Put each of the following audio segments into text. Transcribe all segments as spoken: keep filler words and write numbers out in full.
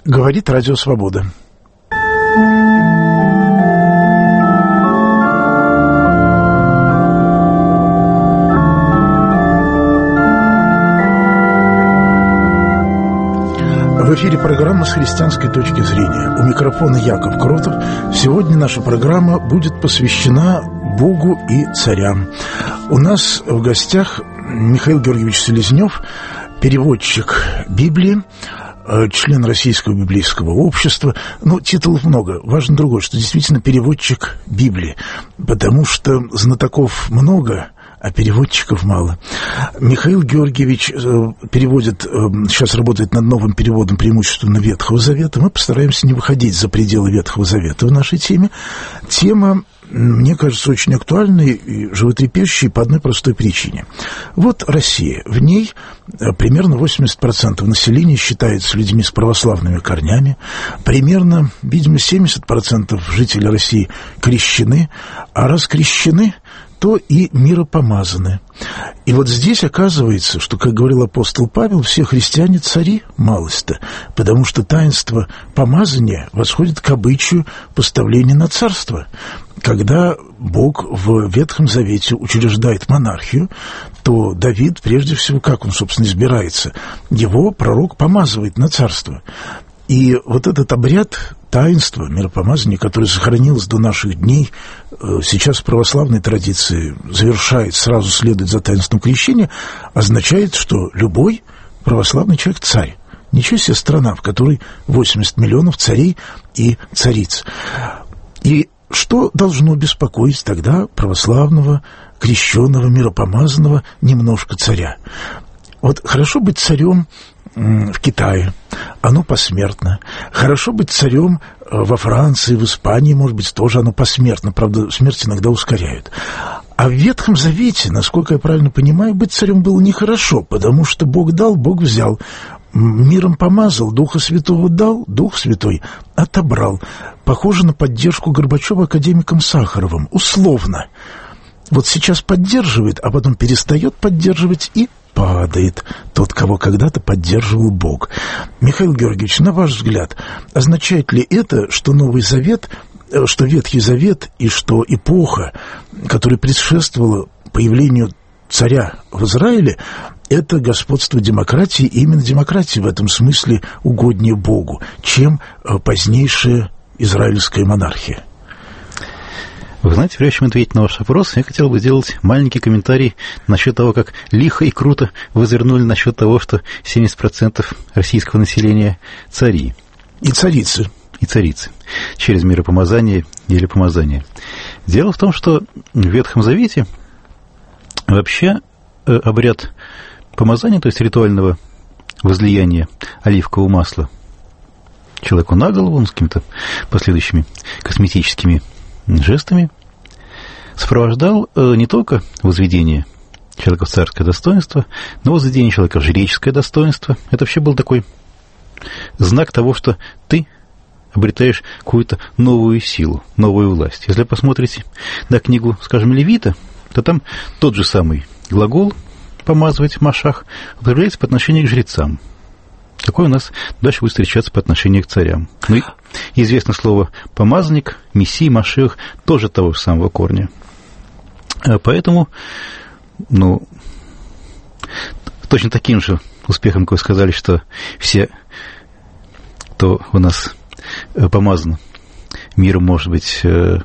Говорит Радио Свобода. В эфире программа «С христианской точки зрения». У микрофона Яков Кротов. Сегодня наша программа будет посвящена Богу и царям. У нас в гостях Михаил Георгиевич Селезнев, переводчик Библии, член Российского библейского общества. Ну, титулов много. Важно другое, что действительно переводчик Библии, потому что знатоков много, а переводчиков мало. Михаил Георгиевич переводит, сейчас работает над новым переводом преимущественно Ветхого Завета. Мы постараемся не выходить за пределы Ветхого Завета в нашей теме. Тема, мне кажется, очень актуальной и животрепещущей по одной простой причине. Вот Россия. В ней примерно восемьдесят процентов населения считается людьми с православными корнями. Примерно, видимо, семьдесят процентов жителей России крещены. А раз крещены, то и миропомазаны. И вот здесь оказывается, что, как говорил апостол Павел, все христиане цари малость-то, потому что таинство помазания восходит к обычаю поставления на царство. Когда Бог в Ветхом Завете учреждает монархию, то Давид, прежде всего, как он, собственно, избирается? Его пророк помазывает на царство. И вот этот обряд таинства, миропомазания, которое сохранилось до наших дней, сейчас в православной традиции завершает, сразу следует за таинством крещения, означает, что любой православный человек царь. Ничего себе страна, в которой восемьдесят миллионов царей и цариц. И что должно беспокоить тогда православного, крещенного, миропомазанного немножко царя? Вот хорошо быть царем в Китае, оно посмертно. Хорошо быть царем во Франции, в Испании, может быть, тоже оно посмертно. Правда, смерть иногда ускоряют. А в Ветхом Завете, насколько я правильно понимаю, быть царем было нехорошо, потому что Бог дал, Бог взял. Миром помазал, Духа Святого дал, Дух Святой отобрал. Похоже на поддержку Горбачева академиком Сахаровым. Условно. Вот сейчас поддерживает, а потом перестает поддерживать и падает тот, кого когда-то поддерживал Бог. Михаил Георгиевич, на ваш взгляд, означает ли это, что Новый Завет, что Ветхий Завет и что эпоха, которая предшествовала появлению царя в Израиле, это господство демократии, и именно демократия в этом смысле угоднее Богу, чем позднейшая израильская монархия? Вы знаете, прежде чем ответить на ваш вопрос, я хотел бы сделать маленький комментарий насчет того, как лихо и круто вы развернули насчет того, что семьдесят процентов российского населения цари. И царицы. И царицы. Через миропомазание или помазание. Дело в том, что в Ветхом Завете вообще обряд помазания, то есть ритуального возлияния оливкового масла человеку на голову, он с какими-то последующими косметическими жестами сопровождал э, не только возведение человека в царское достоинство, но и возведение человека в жреческое достоинство. Это вообще был такой знак того, что ты обретаешь какую-то новую силу, новую власть. Если посмотрите на книгу, скажем, Левита, то там тот же самый глагол «помазывать» машах употребляется по отношению к жрецам. Такое у нас дальше будет встречаться по отношению к царям. Ну и известно слово «помазанник», «мессия», «машиах» тоже того же самого корня. Поэтому, ну, точно таким же успехом, как вы сказали, что все, кто у нас помазан миром, может быть,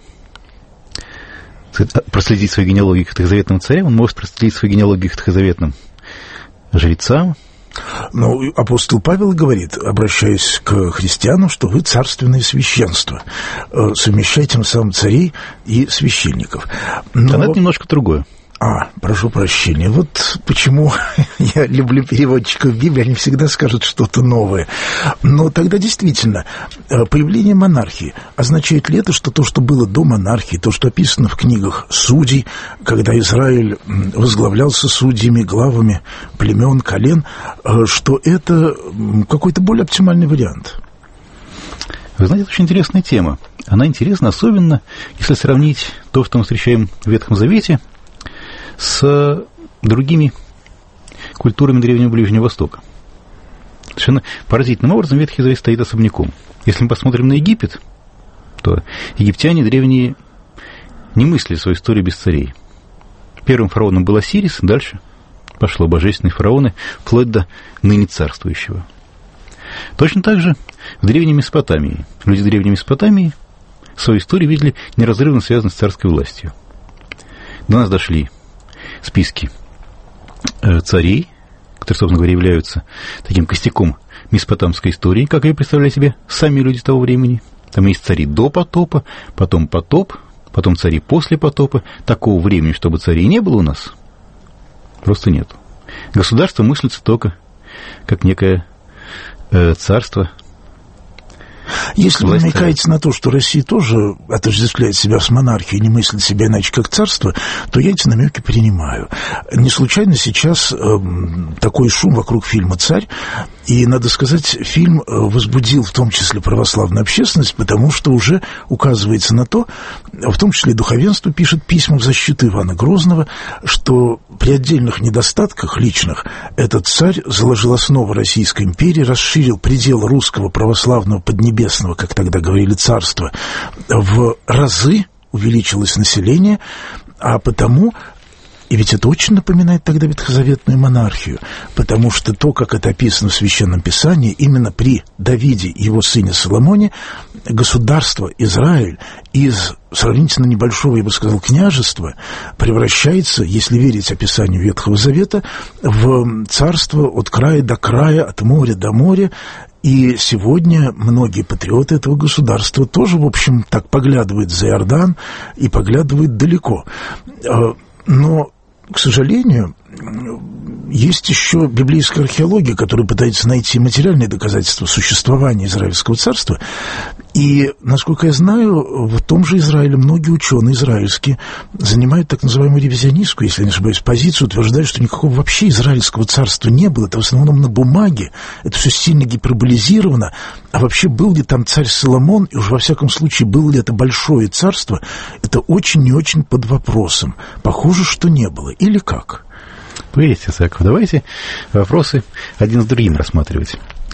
проследить свою генеалогию к ветхозаветным царям, он может проследить свою генеалогию к ветхозаветным жрецам. Ну, апостол Павел говорит, обращаясь к христианам, что вы царственное священство. Совмещайте тем самым царей и священников. Но... А это немножко другое. А, прошу прощения. Вот почему я люблю переводчиков Библии, они всегда скажут что-то новое. Но тогда действительно, появление монархии, означает ли это, что то, что было до монархии, то, что описано в книгах судей, когда Израиль возглавлялся судьями, главами племен, колен, что это какой-то более оптимальный вариант? Вы знаете, это очень интересная тема. Она интересна особенно, если сравнить то, что мы встречаем в Ветхом Завете, с другими культурами Древнего Ближнего Востока. Совершенно поразительным образом Ветхий Завет стоит особняком. Если мы посмотрим на Египет, то египтяне древние не мыслили свою историю без царей. Первым фараоном был Осирис, дальше пошло божественные фараоны, вплоть до ныне царствующего. Точно так же в Древней Месопотамии. Люди Древней Месопотамии свою историю видели неразрывно связанной с царской властью. До нас дошли списки царей, которые, собственно говоря, являются таким костяком месопотамской истории, как ее представляли себе сами люди того времени. Там есть цари до потопа, потом потоп, потом цари после потопа. Такого времени, чтобы царей не было у нас, просто нет. Государство мыслится только как некое э, царство. Если вы намекаете на то, что Россия тоже отождествляет себя с монархией, не мыслит себя иначе как царство, то я эти намеки принимаю. Не случайно сейчас э, такой шум вокруг фильма «Царь», и, надо сказать, фильм возбудил в том числе православную общественность, потому что уже указывается на то, в том числе духовенство пишет письма в защиту Ивана Грозного, что при отдельных недостатках личных этот царь заложил основу Российской империи, расширил пределы русского православного поднебесного, как тогда говорили, царства, в разы, увеличилось население, а потому... И ведь это очень напоминает тогда ветхозаветную монархию, потому что то, как это описано в Священном Писании, именно при Давиде и его сыне Соломоне государство Израиль из сравнительно небольшого, я бы сказал, княжества превращается, если верить описанию Ветхого Завета, в царство от края до края, от моря до моря. И сегодня многие патриоты этого государства тоже, в общем, так поглядывают за Иордан и поглядывают далеко. Но, к сожалению, есть еще библейская археология, которая пытается найти материальные доказательства существования Израильского царства. И, насколько я знаю, в том же Израиле многие ученые израильские занимают так называемую ревизионистскую, если не ошибаюсь, позицию, утверждают, что никакого вообще Израильского царства не было. Это в основном на бумаге, это все сильно гиперболизировано. А вообще был ли там царь Соломон, и уж во всяком случае было ли это большое царство, это очень и очень под вопросом. Похоже, что не было. Или как? Поверьте, Саков, давайте вопросы один с другим рассматривать.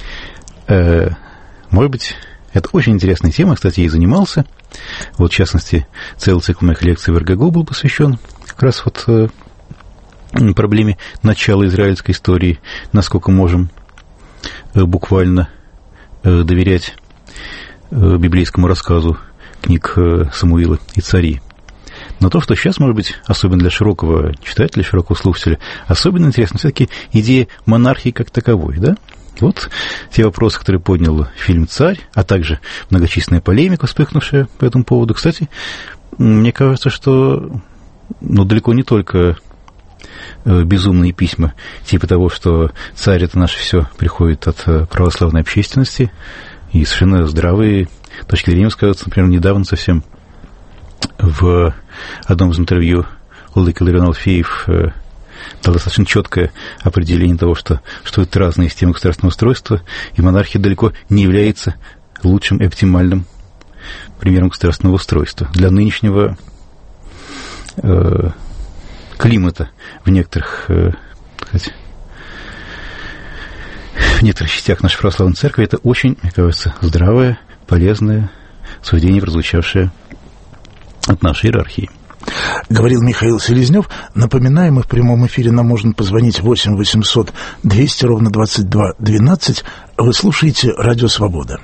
Э, может быть, это очень интересная тема, кстати, я и занимался. Вот, в частности, целый цикл моих лекций в эр гэ гэ о был посвящен как раз вот э, проблеме начала израильской истории, насколько можем э, буквально э, доверять э, библейскому рассказу книг э, Самуила и Царей. Но то, что сейчас, может быть, особенно для широкого читателя, широкого слушателя, особенно интересно все-таки идея монархии как таковой, да? Вот те вопросы, которые поднял фильм «Царь», а также многочисленная полемика, вспыхнувшая по этому поводу. Кстати, мне кажется, что ну, далеко не только безумные письма, типа того, что царь — это наше все, приходит от православной общественности, и совершенно здравые точки зрения высказываются. Например, недавно совсем в одном из интервью владыка Иларион Алфеев дал достаточно четкое определение того, что существуют разные системы государственного устройства, и монархия далеко не является лучшим и оптимальным примером государственного устройства. Для нынешнего э, климата в некоторых, э, сказать, в некоторых частях нашей православной церкви это очень, мне кажется, здравое, полезное суждение, прозвучавшее от нашей иерархии. Говорил Михаил Селезнев. Напоминаем, и в прямом эфире нам можно позвонить восемь восемьсот двести ровно двадцать два двенадцать. Вы слушаете «Радио Свобода».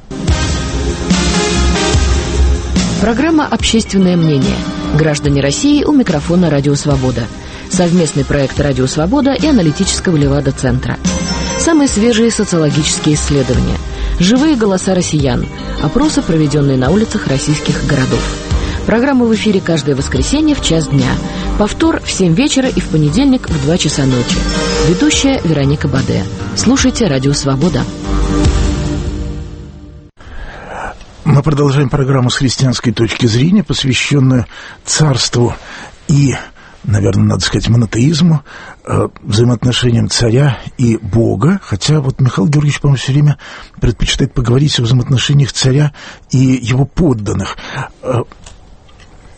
Программа «Общественное мнение». Граждане России, у микрофона «Радио Свобода». Совместный проект «Радио Свобода» и аналитического Левада-центра. Самые свежие социологические исследования. Живые голоса россиян. Опросы, проведенные на улицах российских городов. Программа в эфире каждое воскресенье в час дня. Повтор в семь вечера и в понедельник в два часа ночи. Ведущая Вероника Баде. Слушайте «Радио Свобода». Мы продолжаем программу с христианской точки зрения, посвященную царству и, наверное, надо сказать, монотеизму, взаимоотношениям царя и Бога. Хотя вот Михаил Георгиевич, по-моему, все время предпочитает поговорить о взаимоотношениях царя и его подданных.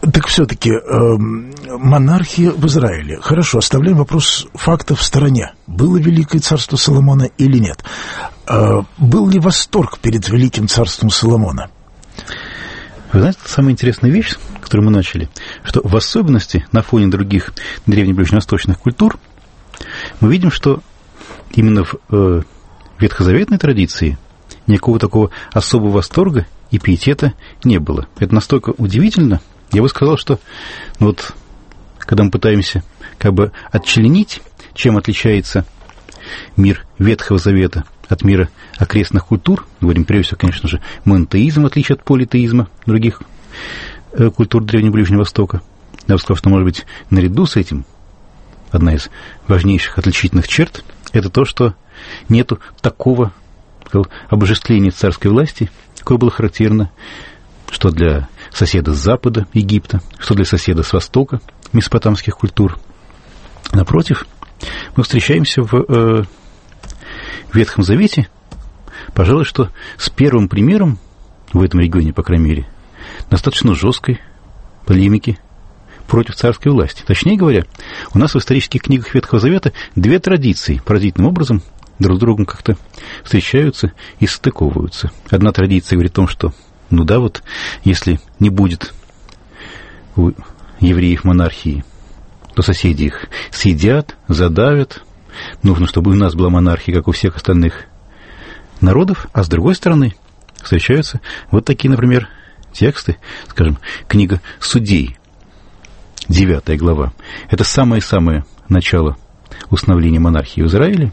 Так все-таки э, монархия в Израиле. Хорошо, оставляем вопрос фактов в стороне. Было Великое царство Соломона или нет? Э, был ли восторг перед Великим царством Соломона? Вы знаете, это самая интересная вещь, с которой мы начали, что в особенности на фоне других древнеближневосточных культур мы видим, что именно в э, ветхозаветной традиции никакого такого особого восторга и пиетета не было. Это настолько удивительно. Я бы сказал, что ну вот, когда мы пытаемся как бы отчленить, чем отличается мир Ветхого Завета от мира окрестных культур, говорим прежде всего, конечно же, монотеизм, в отличие от политеизма других э, культур Древнего Ближнего Востока. Я бы сказал, что, может быть, наряду с этим одна из важнейших отличительных черт – это то, что нету такого сказал, обожествления царской власти, какое было характерно, что для соседа с запада Египта, что для соседа с востока месопотамских культур. Напротив, мы встречаемся в э, Ветхом Завете, пожалуй, что с первым примером в этом регионе, по крайней мере, достаточно жесткой полемики против царской власти. Точнее говоря, у нас в исторических книгах Ветхого Завета две традиции поразительным образом друг с другом как-то встречаются и стыковываются. Одна традиция говорит о том, что, ну да, вот, если не будет у евреев монархии, то соседи их съедят, задавят. Нужно, чтобы у нас была монархия, как у всех остальных народов. А с другой стороны, встречаются вот такие, например, тексты, скажем, книга Судей, девятая глава. Это самое-самое начало установления монархии в Израиле.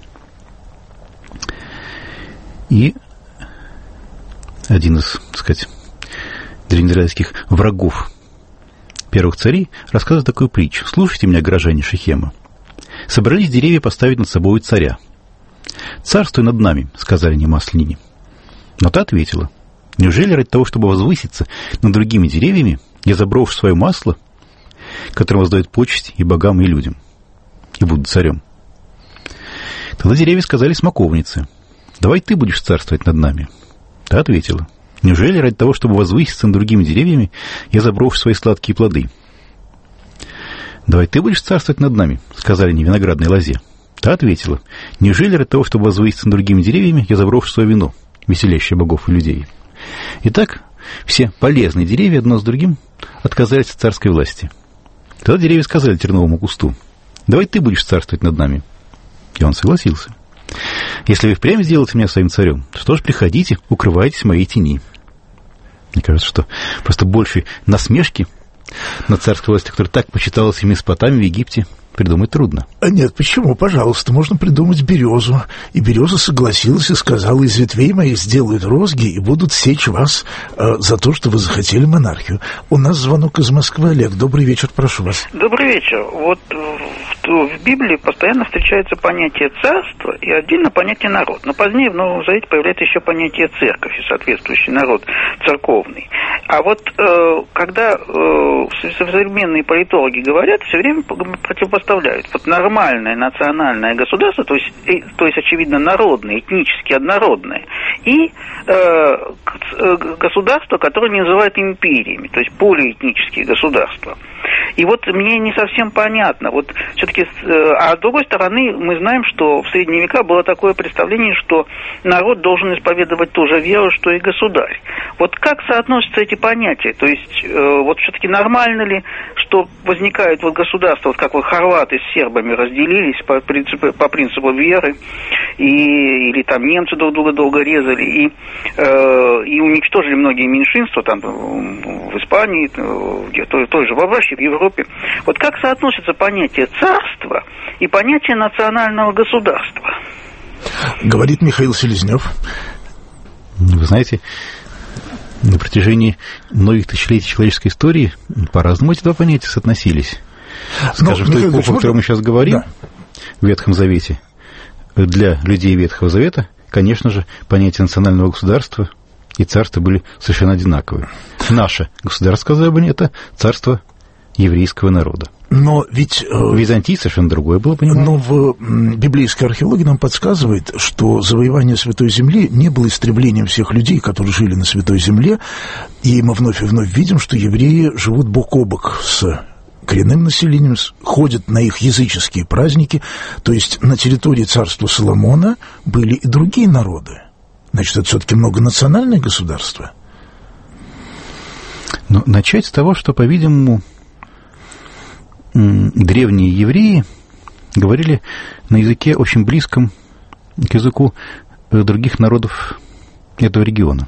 И один из, так сказать, древнеизраильских врагов первых царей рассказывает такую притчу. «Слушайте меня, горожане Шихема. Собрались деревья поставить над собой царя. «Царствуй над нами», — сказали они Маслянине. Но та ответила: «Неужели ради того, чтобы возвыситься над другими деревьями, я заброшу свое масло, которое воздает почесть и богам, и людям, и буду царем?» Тогда деревья сказали смоковнице: «Давай ты будешь царствовать над нами». Та ответила: «Неужели ради того, чтобы возвыситься над другими деревьями, я заброшу свои сладкие плоды?» «Давай ты будешь царствовать над нами», — сказали они виноградной лозе. Та ответила: «Неужели ради того, чтобы возвыситься над другими деревьями, я заброшу свое вино, веселящее богов и людей?» Итак, все полезные деревья одно с другим отказались от царской власти. Тогда деревья сказали терновому кусту: «Давай ты будешь царствовать над нами». И он согласился. «Если вы впрямь сделаете меня своим царем, то что ж, приходите, укрывайтесь в моей тени». Мне кажется, что просто большей насмешки над царской властью, которая так почиталась в Месопотамии, в Египте, придумать трудно. Нет, почему? Пожалуйста, можно придумать березу. И береза согласилась и сказала: из ветвей моих сделают розги и будут сечь вас э, за то, что вы захотели монархию. У нас звонок из Москвы. Олег, добрый вечер, прошу вас. Добрый вечер. Вот в, в Библии постоянно встречается понятие царства и отдельно понятие народ. Но позднее в Новом Завете появляется еще понятие церковь и соответствующий народ церковный. А вот э, когда э, современные политологи говорят, все время противопоставляют вот нормальное национальное государство, то есть, и, то есть очевидно, народное, этнически однородное, и э, государство, которое не называют империями, то есть полиэтнические государства. И вот мне не совсем понятно, вот все-таки, а с другой стороны, мы знаем, что в средние века было такое представление, что народ должен исповедовать ту же веру, что и государь. Вот как соотносятся эти понятия? То есть, вот все-таки нормально ли, что возникает вот государство, вот как вот хорваты с сербами разделились по принципу, по принципу веры, и, или там немцы друг друга долго резали, и, э, и уничтожили многие меньшинства, там в Испании, где то, то же вообще в Европе. Вот как соотносится понятие царства и понятие национального государства? Говорит Михаил Селезнев. Вы знаете, на протяжении многих тысячелетий человеческой истории по-разному эти два понятия соотносились. Скажем, в той эпохе, о которой мы сейчас говорим, да, в Ветхом Завете, для людей Ветхого Завета, конечно же, понятие национального государства и царства были совершенно одинаковые. Наше государство, сказали бы, это царство еврейского народа. Но ведь... В Византии совершенно другое было понимание. Но в библейской археологии нам подсказывает, что завоевание Святой Земли не было истреблением всех людей, которые жили на Святой Земле, и мы вновь и вновь видим, что евреи живут бок о бок с коренным населением, ходят на их языческие праздники, то есть на территории царства Соломона были и другие народы. Значит, это все-таки многонациональное государство. Но начать с того, что, по-видимому, древние евреи говорили на языке очень близком к языку других народов этого региона.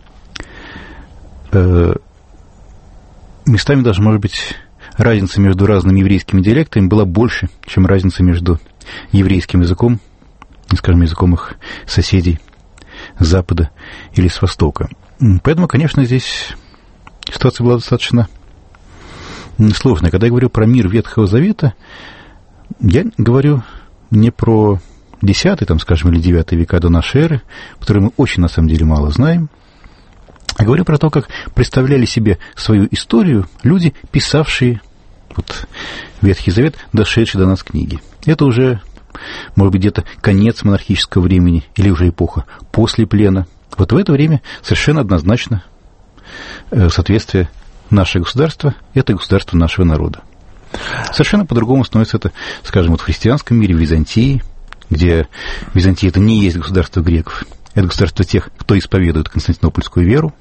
Местами даже, может быть, разница между разными еврейскими диалектами была больше, чем разница между еврейским языком, скажем, языком их соседей с запада или с востока. Поэтому, конечно, здесь ситуация была достаточно сложная. Когда я говорю про мир Ветхого Завета, я говорю не про десятый, там, скажем, или девятый века до нашей эры, которые мы очень, на самом деле, мало знаем, а говорю про то, как представляли себе свою историю люди, писавшие вот, Ветхий Завет, дошедшие до нас книги. Это уже, может быть, где-то конец монархического времени или уже эпоха после плена. Вот в это время совершенно однозначно соответствие наше государство – это государство нашего народа. Совершенно по-другому становится это, скажем, вот в христианском мире, в Византии, где Византия – это не есть государство греков, это государство тех, кто исповедует константинопольскую веру.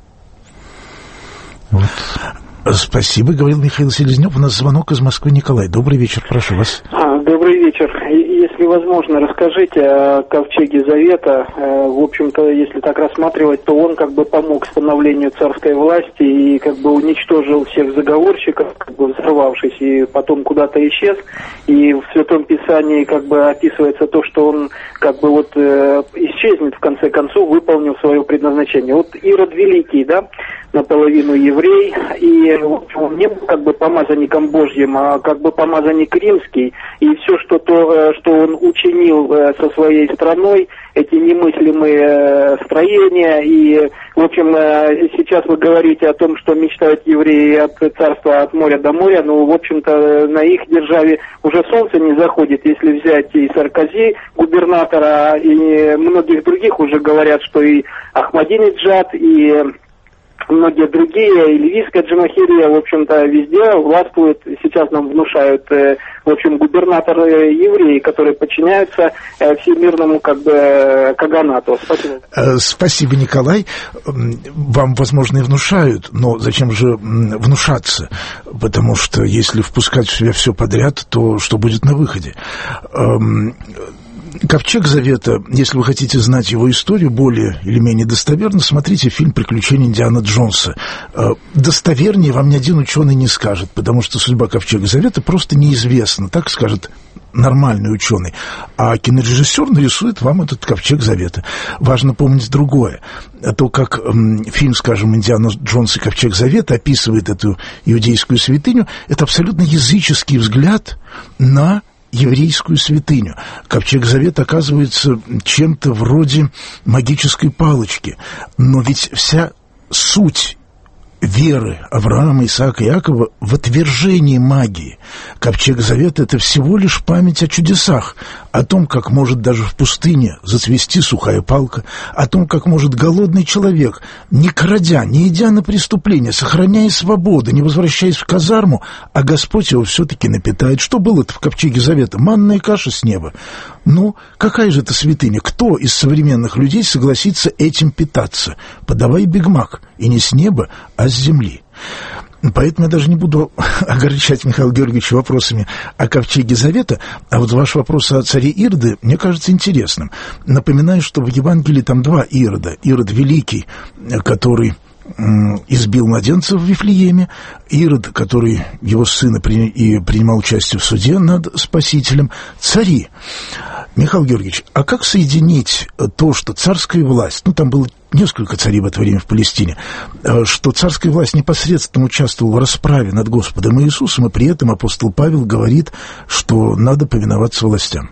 Вот. Спасибо, говорил Михаил Селезнев. У нас звонок из Москвы. Николай, добрый вечер, прошу вас. Добрый вечер. Если возможно, расскажите о Ковчеге Завета. В общем-то, если так рассматривать, то он как бы помог становлению царской власти и как бы уничтожил всех заговорщиков, как бы взорвавшись, и потом куда-то исчез. И в Святом Писании как бы описывается то, что он как бы вот э, исчезнет в конце концов, выполнив свое предназначение. Вот Ирод Великий, да, наполовину еврей, и он не был как бы помазанником Божьим, а как бы помазанник римский, и все, что, то, что он учинил со своей страной, эти немыслимые строения, и, в общем, сейчас вы говорите о том, что мечтают евреи от царства от моря до моря, но, в общем-то, на их державе уже солнце не заходит, если взять и Саркози, губернатора, и многих других уже говорят, что и Ахмадинеджад, и многие другие, и ливийская джамахирия, в общем-то, везде властвуют, сейчас нам внушают, э, в общем, губернаторы евреи, которые подчиняются э, всемирному, как бы, каганату. Спасибо. Спасибо, Николай. Вам, возможно, и внушают, но зачем же внушаться? Потому что если впускать в себя все подряд, то что будет на выходе? Ковчег Завета, если вы хотите знать его историю более или менее достоверно, смотрите фильм «Приключения Индиана Джонса». Достовернее вам ни один ученый не скажет, потому что судьба Ковчега Завета просто неизвестна, так скажет нормальный ученый. А кинорежиссер нарисует вам этот Ковчег Завета. Важно помнить другое. То, как м, фильм, скажем, «Индиана Джонс и Ковчег Завета» описывает эту иудейскую святыню, это абсолютно языческий взгляд на еврейскую святыню. Ковчег Завета оказывается чем-то вроде магической палочки. Но ведь вся суть веры Авраама, Исаака и Иакова в отвержении магии. Ковчег Завета – это всего лишь память о чудесах, о том, как может даже в пустыне зацвести сухая палка, о том, как может голодный человек, не крадя, не идя на преступление, сохраняя свободу, не возвращаясь в казарму, а Господь его все-таки напитает. Что было-то в Ковчеге Завета? Манная каша с неба. Ну, какая же это святыня? Кто из современных людей согласится этим питаться? Подавай бигмак, и не с неба, а с земли. Поэтому я даже не буду огорчать Михаила Георгиевича вопросами о Ковчеге Завета, а вот ваш вопрос о царе Ироде мне кажется интересным. Напоминаю, что в Евангелии там два Ирода. Ирод Великий, который избил младенцев в Вифлееме, Ирод, который его сына при... и принимал участие в суде над Спасителем, цари. Михаил Георгиевич, а как соединить то, что царская власть, ну, там было несколько царей в это время в Палестине, что царская власть непосредственно участвовала в расправе над Господом Иисусом, и при этом апостол Павел говорит, что надо повиноваться властям?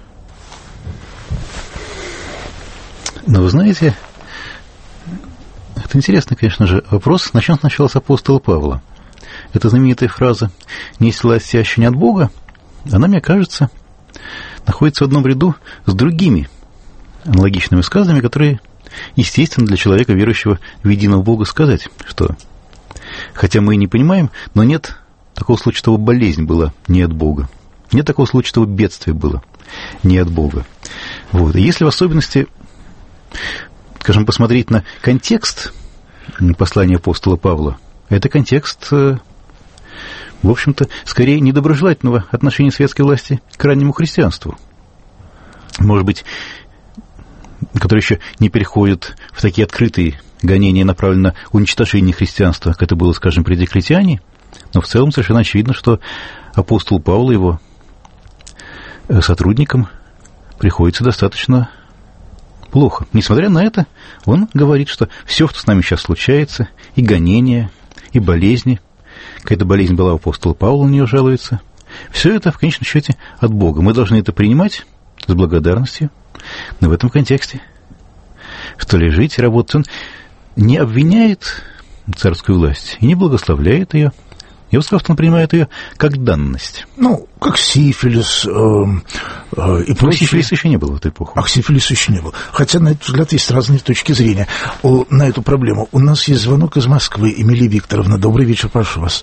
Ну, вы знаете, это интересный, конечно же, вопрос. Начнем сначала с апостола Павла. эта знаменитая фраза «не есть власть ищущая не от Бога», она, мне кажется, находится в одном ряду с другими аналогичными сказаниями, которые естественно для человека, верующего в единого Бога, сказать, что хотя мы и не понимаем, но нет такого случая, чтобы болезнь была не от Бога. Нет такого случая, чтобы бедствие было не от Бога. Вот. И если в особенности, скажем, посмотреть на контекст послания апостола Павла, это контекст, в общем-то, скорее недоброжелательного отношения светской власти к раннему христианству. Может быть, которые еще не переходят в такие открытые гонения, направленные на уничтожение христианства, как это было, скажем, при Диоклетиане, но в целом совершенно очевидно, что апостол Павел, его сотрудникам, приходится достаточно плохо. Несмотря на это, он говорит, что все, что с нами сейчас случается, и гонения, и болезни, какая-то болезнь была у апостола Павла, на нее жалуется, все это, в конечном счете, от Бога. Мы должны это принимать с благодарностью, но в этом контексте, что ли, жить и работать, он не обвиняет царскую власть и не благословляет ее. Я бы сказал, что он принимает ее как данность. Ну, как сифилис э, э, и прочее. Сифилиса еще не было в эту эпоху. Ах, сифилиса еще не было. Хотя, на этот взгляд, есть разные точки зрения о, на эту проблему. У нас есть звонок из Москвы. Эмилия Викторовна, добрый вечер, прошу вас.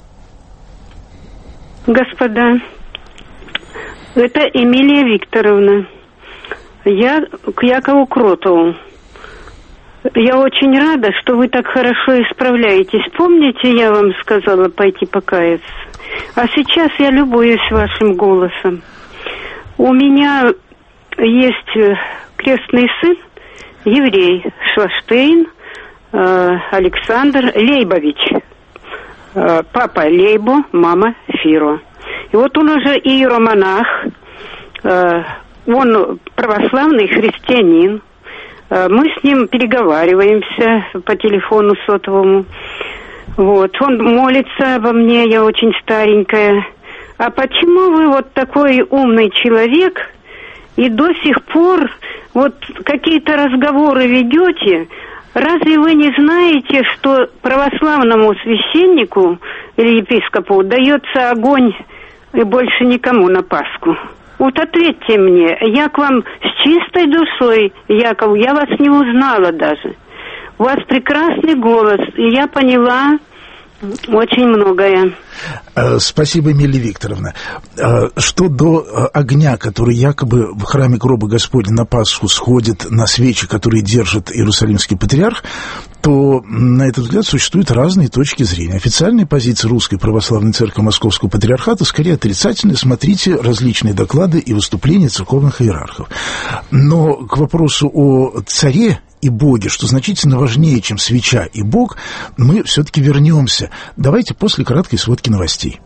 Господа, это Эмилия Викторовна. Я к Якову Кротову. Я очень рада, что вы так хорошо исправляетесь. Помните, я вам сказала пойти покаяться? А сейчас я любуюсь вашим голосом. У меня есть крестный сын, еврей, Шварштейн э, Александр Лейбович. Э, папа Лейбо, мама Фиро. И вот он уже иеромонах, э, он православный христианин. Мы с ним переговариваемся по телефону сотовому. Вот. Он молится обо мне, я очень старенькая. А почему вы вот такой умный человек и до сих пор вот какие-то разговоры ведете? Разве вы не знаете, что православному священнику или епископу дается огонь и больше никому на Пасху? Вот ответьте мне, я к вам с чистой душой, Яков, я вас не узнала даже. У вас прекрасный голос, и я поняла очень многое. Спасибо, Эмилия Викторовна. Что до огня, который якобы в храме гроба Господня на Пасху сходит на свечи, которые держит Иерусалимский патриарх, то на этот взгляд существуют разные точки зрения. Официальная позиция Русской Православной Церкви Московского Патриархата скорее отрицательная. Смотрите различные доклады и выступления церковных иерархов. Но к вопросу о царе и Боге, что значительно важнее, чем свеча и Бог, мы все-таки вернемся. Давайте после краткой сводки новостей.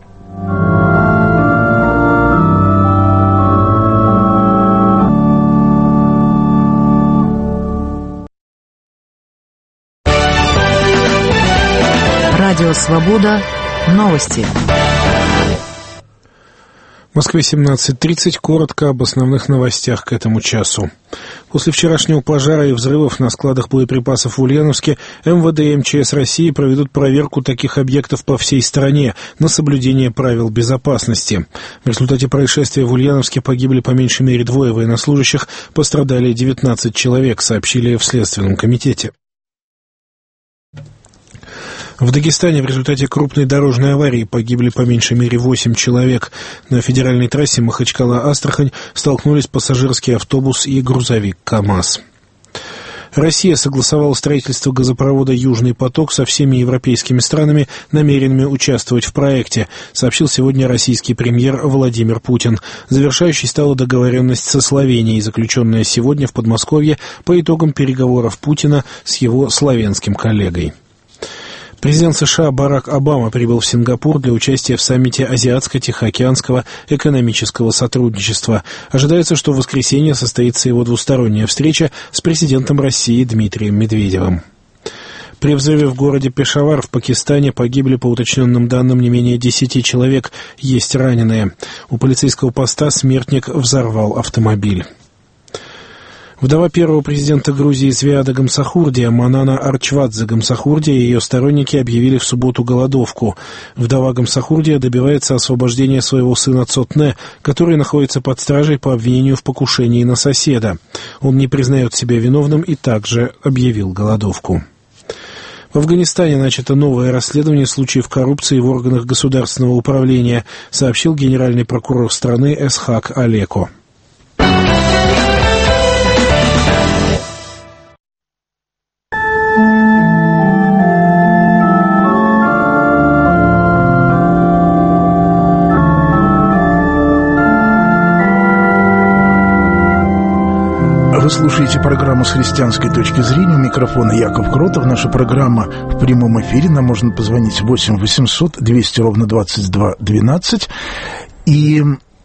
Радио «Свобода». Новости. В Москве семнадцать тридцать. Коротко об основных новостях к этому часу. После вчерашнего пожара и взрывов на складах боеприпасов в Ульяновске эм вэ дэ и эм че эс России проведут проверку таких объектов по всей стране на соблюдение правил безопасности. В результате происшествия в Ульяновске погибли по меньшей мере двое военнослужащих, пострадали девятнадцать человек, сообщили в Следственном комитете. В Дагестане в результате крупной дорожной аварии погибли по меньшей мере восемь человек. На федеральной трассе Махачкала-Астрахань столкнулись пассажирский автобус и грузовик КАМАЗ. Россия согласовала строительство газопровода «Южный поток» со всеми европейскими странами, намеренными участвовать в проекте, сообщил сегодня российский премьер Владимир Путин. Завершающей стала договоренность со Словенией, заключенная сегодня в Подмосковье по итогам переговоров Путина с его словенским коллегой. Президент США Барак Обама прибыл в Сингапур для участия в саммите Азиатско-Тихоокеанского экономического сотрудничества. Ожидается, что в воскресенье состоится его двусторонняя встреча с президентом России Дмитрием Медведевым. При взрыве в городе Пешавар в Пакистане погибли, по уточненным данным, не менее десяти человек, есть раненые. У полицейского поста смертник взорвал автомобиль. Вдова первого президента Грузии Звиада Гамсахурдия Манана Арчвадзе Гамсахурдия и ее сторонники объявили в субботу голодовку. Вдова Гамсахурдия добивается освобождения своего сына Цотне, который находится под стражей по обвинению в покушении на соседа. Он не признает себя виновным и также объявил голодовку. В Афганистане начато новое расследование случаев коррупции в органах государственного управления, сообщил генеральный прокурор страны Эсхак Алеко. Вы слушаете программу «С христианской точки зрения». У микрофона Яков Кротов. Наша программа в прямом эфире. Нам можно позвонить восемь восемьсот двести ровно двадцать два двенадцать. И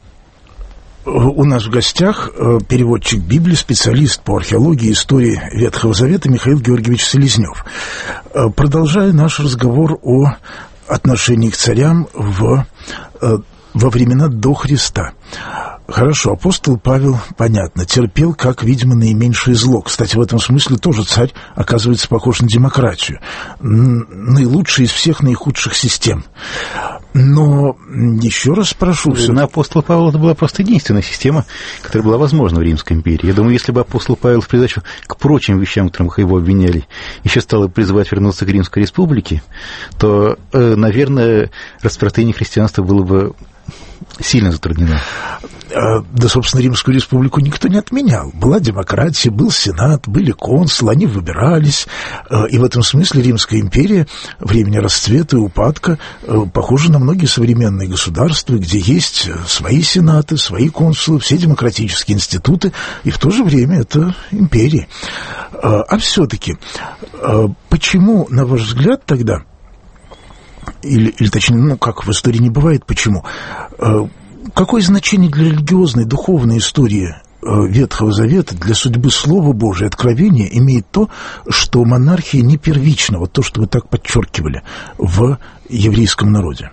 у нас в гостях переводчик Библии, специалист по археологии и истории Ветхого Завета Михаил Георгиевич Селезнев. Продолжая наш разговор о отношении к царям в, во времена до Христа. Хорошо, апостол Павел, понятно, терпел, как, видимо, наименьшее зло. Кстати, в этом смысле тоже царь оказывается похож на демократию. Наилучший из всех наихудших систем. Но еще раз спрошу... На апостола Павла это была просто единственная система, которая была возможна в Римской империи. Я думаю, если бы апостол Павел в придачу к прочим вещам, которым его обвиняли, еще стал призывать вернуться к Римской республике, то, наверное, распространение христианства было бы сильно затруднено. Да, собственно, Римскую республику никто не отменял. Была демократия, был сенат, были консулы, они выбирались. И в этом смысле Римская империя времени расцвета и упадка похожа на многие современные государства, где есть свои сенаты, свои консулы, все демократические институты, и в то же время это империи. А все-таки, почему, на ваш взгляд, тогда, или, или точнее, ну, как в истории не бывает, почему, какое значение для религиозной, духовной истории Ветхого Завета, для судьбы Слова Божия, откровения имеет то, что монархия не первична, вот то, что вы так подчеркивали, в еврейском народе?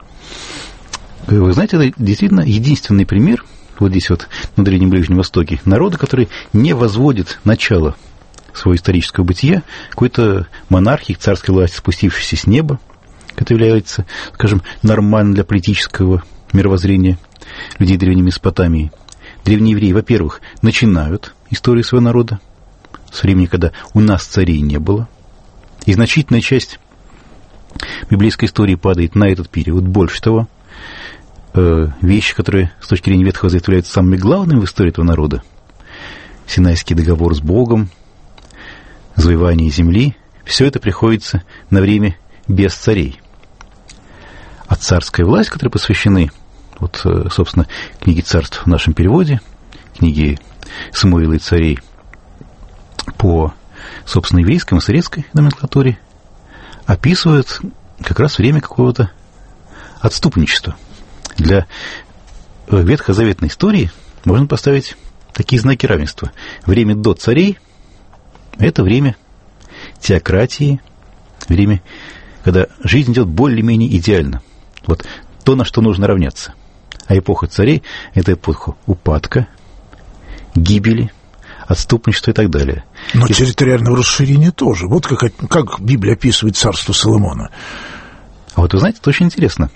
Вы знаете, это действительно единственный пример, вот здесь вот, на Древнем Ближнем Востоке, народа, который не возводит начало своего исторического бытия какой-то монархии, царской власти, спустившейся с неба. Это является, скажем, нормально для политического мировоззрения людей древней Месопотамии. Древние евреи, во-первых, начинают историю своего народа с времени, когда у нас царей не было. И значительная часть библейской истории падает на этот период. Больше того, вещи, которые с точки зрения Ветхого Завета являются самыми главными в истории этого народа, Синайский договор с Богом, завоевание земли, все это приходится на время без царей. А царская власть, которые посвящены, вот, собственно, книге царств в нашем переводе, книги Самуила и царей по, собственно, еврейской, масоретской номенклатуре, описывают как раз время какого-то отступничества. Для ветхозаветной истории можно поставить такие знаки равенства. Время до царей – это время теократии, время, когда жизнь идет более-менее идеально. Вот то, на что нужно равняться. А эпоха царей – это эпоха упадка, гибели, отступничества и так далее. Но и... территориального расширения тоже. Вот как, как Библия описывает царство Соломона. А вот вы знаете, это очень интересно,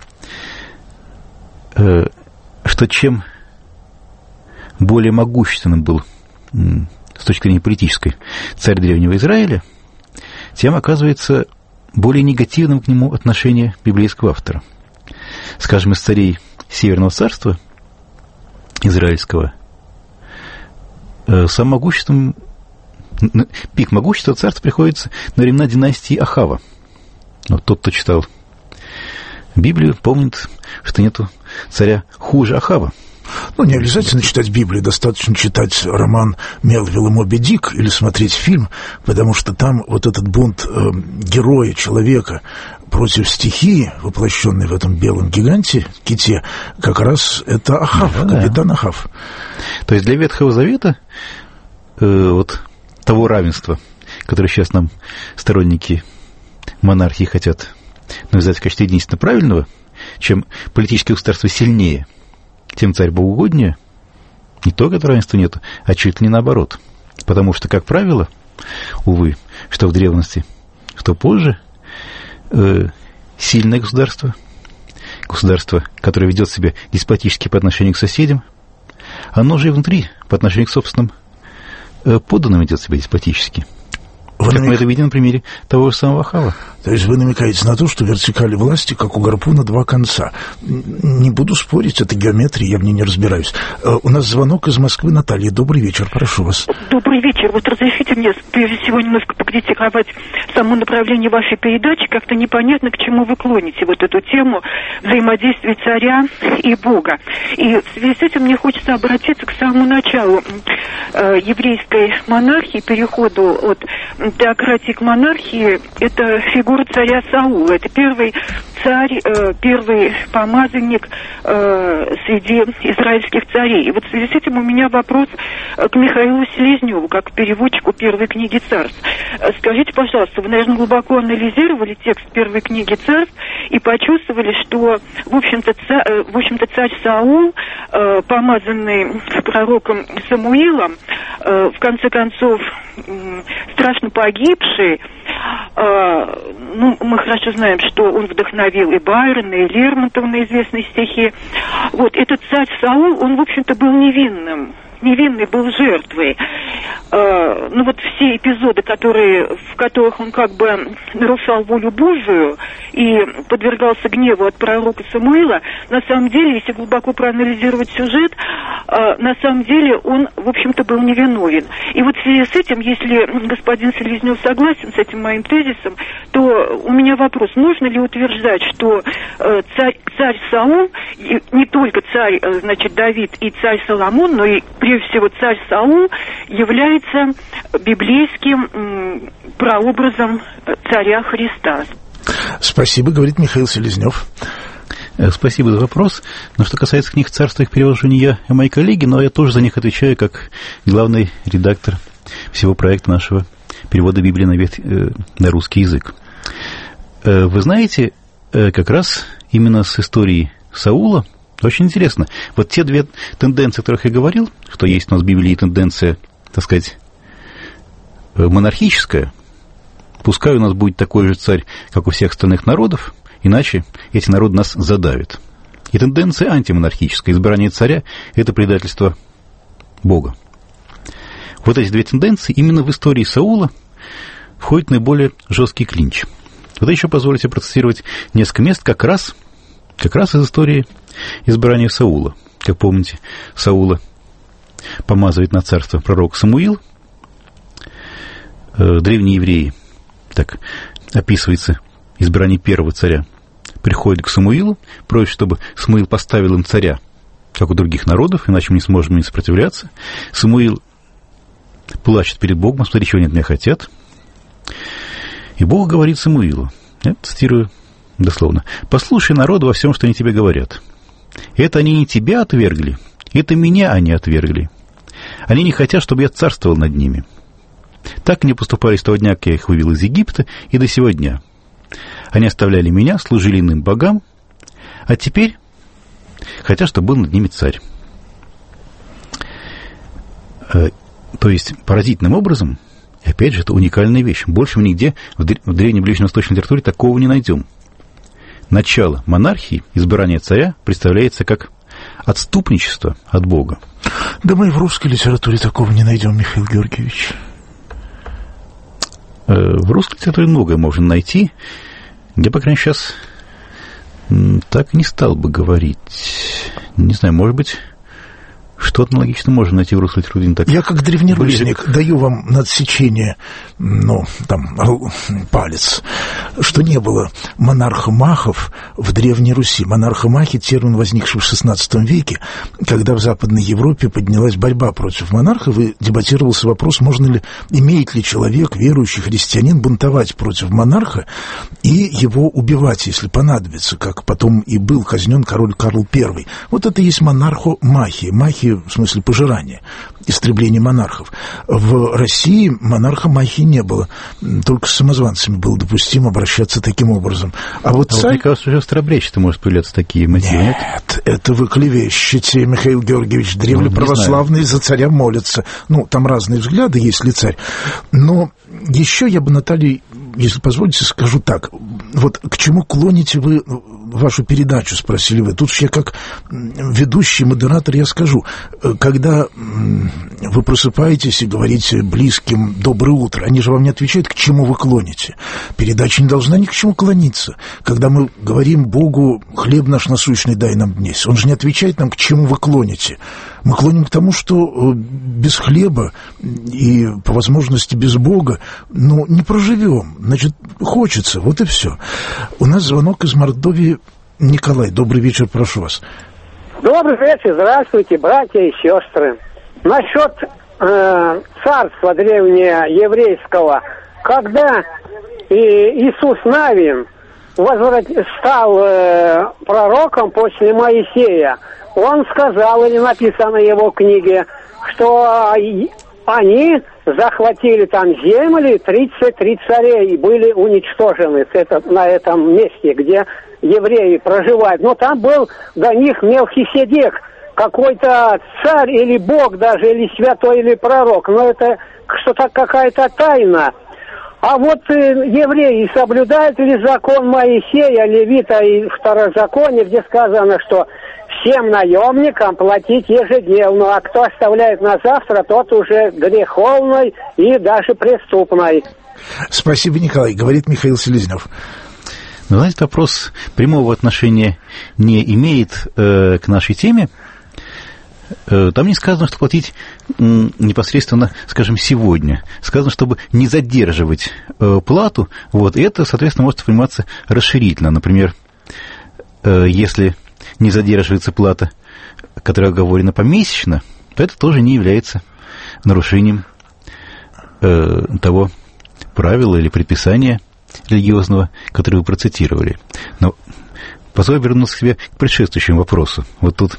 что чем более могущественным был с точки зрения политической царь Древнего Израиля, тем, оказывается, более негативным к нему отношение библейского автора. Скажем, из царей Северного царства израильского сам могуществом, пик могущества царства приходится на времена династии Ахава. Вот тот, кто читал Библию, помнит, что нету царя хуже Ахава. Ну, не обязательно читать Библию, достаточно читать роман Мелвилла «Моби Дик» или смотреть фильм, потому что там вот этот бунт э, героя, человека против стихии, воплощенный в этом белом гиганте, ките, как раз это Ахав, да, капитан да. Ахав. То есть для Ветхого Завета э, вот того равенства, которое сейчас нам сторонники монархии хотят навязать в качестве единственно правильного, чем политическое государство сильнее, тем царь богоугоднее, не только равенства нету, а чуть ли не наоборот. Потому что, как правило, увы, что в древности, что позже, э, сильное государство, государство, которое ведет себя деспотически по отношению к соседям, оно же и внутри, по отношению к собственным э, подданным, ведет себя деспотически. Вы как намек... мы это видим на примере того же самого Ахава. То есть вы намекаете на то, что вертикаль власти, как у гарпуна, два конца. Не буду спорить, это геометрия, я в ней не разбираюсь. У нас звонок из Москвы. Наталья, добрый вечер, прошу вас. Добрый вечер. Вот разрешите мне, прежде всего, немножко покритиковать само направление вашей передачи. Как-то непонятно, к чему вы клоните вот эту тему взаимодействия царя и Бога. И в связи с этим мне хочется обратиться к самому началу э, еврейской монархии, переходу от теократии к монархии. Это фигура царя Саула. Это первый царь, э, первый помазанник э, среди израильских царей. И вот в связи с этим у меня вопрос к Михаилу Селезневу, как переводчику первой книги Царств. Скажите, пожалуйста, вы, наверное, глубоко анализировали текст первой книги Царств и почувствовали, что, в общем-то, царь, в общем-то, царь Саул, э, помазанный пророком Самуилом, э, в конце концов, э, страшно погибший, э, ну, мы хорошо знаем, что он вдохновил и Байрона, и Лермонтова на известные стихи. Вот, этот царь Саул, он, в общем-то, был невинным. Невинный был жертвой. Э, ну вот все эпизоды, которые, в которых он как бы нарушал волю Божию и подвергался гневу от пророка Самуила, на самом деле, если глубоко проанализировать сюжет, э, на самом деле он, в общем-то, был невиновен. И вот в связи с этим, если господин Селезнев согласен с этим моим тезисом, то у меня вопрос, нужно ли утверждать, что э, царь, царь Саул, не только царь, э, значит, Давид и царь Соломон, но и прежде всего царь Саул является библейским м, прообразом царя Христа. Спасибо, говорит Михаил Селезнев. Спасибо за вопрос. Но что касается книг Царства, их перевожу не я, а мои коллеги, но я тоже за них отвечаю как главный редактор всего проекта нашего перевода Библии на, вет... на русский язык. Вы знаете, как раз именно с историей Саула очень интересно. Вот те две тенденции, о которых я говорил, что есть у нас в Библии тенденция, так сказать, монархическая, пускай у нас будет такой же царь, как у всех остальных народов, иначе эти народы нас задавят. И тенденция антимонархическая, избрание царя – это предательство Бога. Вот эти две тенденции именно в истории Саула входит наиболее жесткий клинч. Вот еще позвольте процитировать несколько мест как раз, как раз из истории избрания Саула. Как помните, Саула помазывает на царство пророк Самуил. Древние евреи, так описывается избрание первого царя, приходит к Самуилу, просит, чтобы Самуил поставил им царя, как у других народов, иначе мы не сможем не сопротивляться. Самуил плачет перед Богом, смотри, чего они от меня хотят. И Бог говорит Самуилу, я цитирую дословно: «Послушай народу во всем, что они тебе говорят. Это они не тебя отвергли, это меня они отвергли. Они не хотят, чтобы я царствовал над ними. Так они поступали с того дня, как я их вывел из Египта, и до сего дня. Они оставляли меня, служили иным богам, а теперь хотят, чтобы был над ними царь». То есть, поразительным образом, опять же, это уникальная вещь. Больше мы нигде в древней ближневосточной литературе такого не найдем. Начало монархии, избрание царя, представляется как отступничество от Бога. Да мы и в русской литературе такого не найдем, Михаил Георгиевич. В русской литературе многое можно найти. Я, по крайней мере, сейчас так не стал бы говорить. Не знаю, может быть, что-то аналогично можно найти в русской литературе. Не так. Я, как древнерусник, даю вам на отсечение, ну, там, палец, что не было монарха-махов в Древней Руси. Монарха-махи — термин, возникший в шестнадцатом веке, когда в Западной Европе поднялась борьба против монархов, и дебатировался вопрос, можно ли, имеет ли человек, верующий христианин, бунтовать против монарха и его убивать, если понадобится, как потом и был казнен король Карл Первый. Вот это и есть монархо-махи. Махи монархии в смысле пожирания, истребления монархов. В России монарха-махи не было. Только с самозванцами было допустимо обращаться таким образом. А вот, а царь... вот мне кажется, уже в Старобрядчестве может появляться такие мотивы. Нет, нет, это вы клевещете, Михаил Георгиевич. Древле ну, православные за царя молятся. Ну, там разные взгляды, есть ли царь. Но еще я бы, Наталья, если позволите, скажу так. Вот к чему клоните вы вашу передачу, спросили вы. Тут я как ведущий, модератор, я скажу. Когда вы просыпаетесь и говорите близким «доброе утро», они же вам не отвечают, к чему вы клоните. Передача не должна ни к чему клониться. Когда мы говорим Богу «хлеб наш насущный дай нам днесь», он же не отвечает нам, к чему вы клоните. Мы клоним к тому, что без хлеба и, по возможности, без Бога, ну, не проживем. Значит, хочется, вот и все. У нас звонок из Мордовии. Николай, добрый вечер, прошу вас. Добрый вечер, здравствуйте, братья и сестры. Насчет э, царства древнееврейского, когда и Иисус Навин возврат... стал э, пророком после Моисея, он сказал, или написано в его книге, что они захватили там земли, тридцать три царей, и были уничтожены на этом месте, где евреи проживают. Но там был до них Мелхиседек, какой-то царь или бог даже, или святой, или пророк. Но это что-то какая-то тайна. А вот э, евреи соблюдают ли закон Моисея, Левита и Второзаконие, где сказано, что всем наемникам платить ежедневно, а кто оставляет на завтра, тот уже греховный и даже преступный. Спасибо, Николай. Говорит Михаил Селезнев. Ну, знаете, вопрос прямого отношения не имеет э, к нашей теме. Э, там не сказано, что платить э, непосредственно, скажем, сегодня. Сказано, чтобы не задерживать э, плату. Вот, и это, соответственно, может восприниматься расширительно. Например, э, если не задерживается плата, которая оговорена помесячно, то это тоже не является нарушением э, того правила или предписания религиозного, которое вы процитировали. Но позвольте вернуться к себе к предшествующему вопросу. Вот тут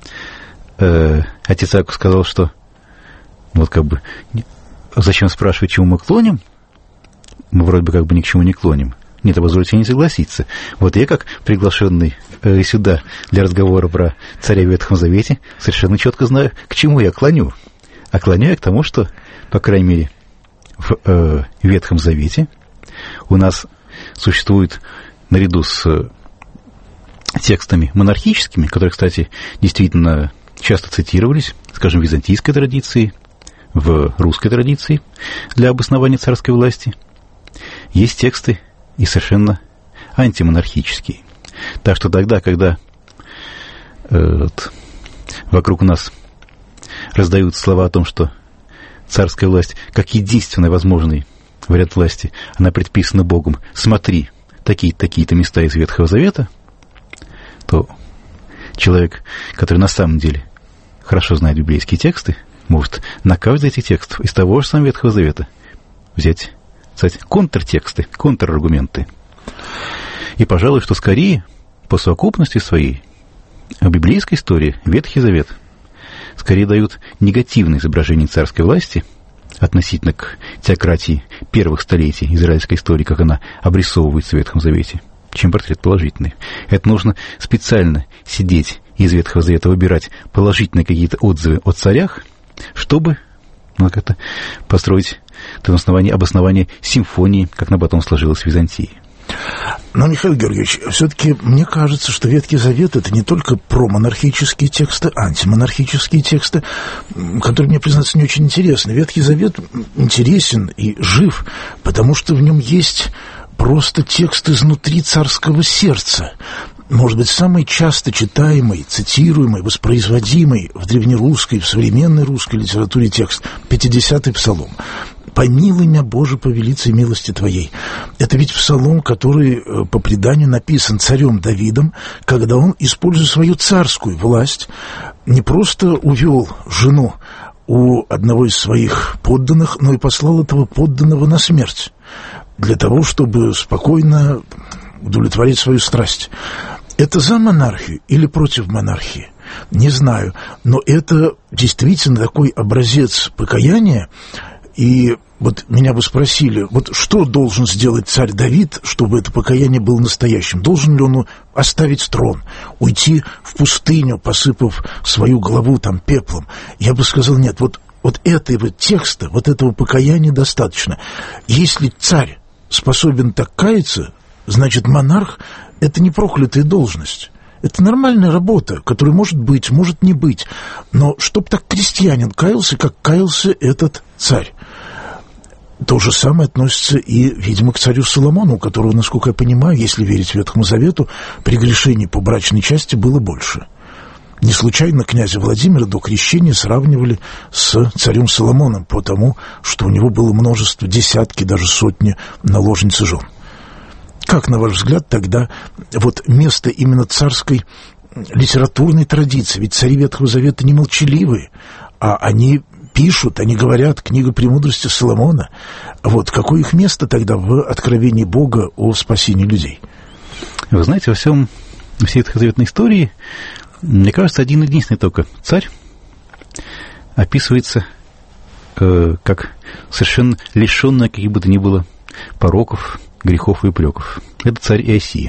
э, отец Аков сказал, что вот как бы зачем спрашивать, чему мы клоним? Мы вроде бы как бы ни к чему не клоним. Нет, а позвольте не согласиться. Вот я, как приглашенный э, сюда для разговора про царя в Ветхом Завете, совершенно четко знаю, к чему я клоню. А клоню я к тому, что, по крайней мере, в э, Ветхом Завете у нас существует, наряду с э, текстами монархическими, которые, кстати, действительно часто цитировались, скажем, в византийской традиции, в русской традиции для обоснования царской власти, есть тексты и совершенно антимонархические. Так что тогда, когда э, вот, вокруг нас раздают слова о том, что царская власть, как единственный возможный вариант власти, она предписана Богом, смотри, такие-то, такие-то места из Ветхого Завета, то человек, который на самом деле хорошо знает библейские тексты, может на каждый из этих текстов из того же самого Ветхого Завета взять, кстати, контртексты, контраргументы. И, пожалуй, что скорее, по совокупности своей, библейской истории, Ветхий Завет скорее дают негативное изображение царской власти относительно к теократии первых столетий израильской истории, как она обрисовывается в Ветхом Завете, чем портрет положительный. Это нужно специально сидеть из Ветхого Завета, выбирать положительные какие-то отзывы о царях, чтобы ну, как-то построить на основании обоснования симфонии, как она потом сложилась в Византии. Но, Михаил Георгиевич, все-таки мне кажется, что Ветхий Завет — это не только про монархические тексты, антимонархические тексты, которые, мне, признаться, не очень интересны. Ветхий Завет интересен и жив, потому что в нем есть просто текст изнутри царского сердца. Может быть, самый часто читаемый, цитируемый, воспроизводимый в древнерусской, в современной русской литературе текст — пятидесятый псалом. «Помилуй меня, Боже, по велице милости Твоей». Это ведь псалом, который по преданию написан царем Давидом, когда он, используя свою царскую власть, не просто увел жену у одного из своих подданных, но и послал этого подданного на смерть, для того, чтобы спокойно удовлетворить свою страсть. Это за монархию или против монархии? Не знаю. Но это действительно такой образец покаяния. И вот меня бы спросили, вот что должен сделать царь Давид, чтобы это покаяние было настоящим? Должен ли он оставить трон, уйти в пустыню, посыпав свою голову там пеплом? Я бы сказал, нет, вот, вот этого текста, вот этого покаяния достаточно. Если царь способен так каяться, значит, монарх – это не проклятая должность. Это нормальная работа, которая может быть, может не быть. Но чтоб так крестьянин каялся, как каялся этот царь. То же самое относится и, видимо, к царю Соломону, у которого, насколько я понимаю, если верить Ветхому Завету, прегрешений по брачной части было больше. Не случайно князя Владимира до крещения сравнивали с царем Соломоном, потому что у него было множество, десятки, даже сотни наложниц и жен. Как, на ваш взгляд, тогда вот место именно царской литературной традиции? Ведь цари Ветхого Завета не молчаливые, а они пишут, они говорят, книга «Премудрости Соломона». Вот какое их место тогда в откровении Бога о спасении людей? Вы знаете, во всем, всей ветхозаветной истории, мне кажется, один единственный только царь описывается э, как совершенно лишенный каких бы то ни было пороков, грехов и упреков. Это царь Иосия.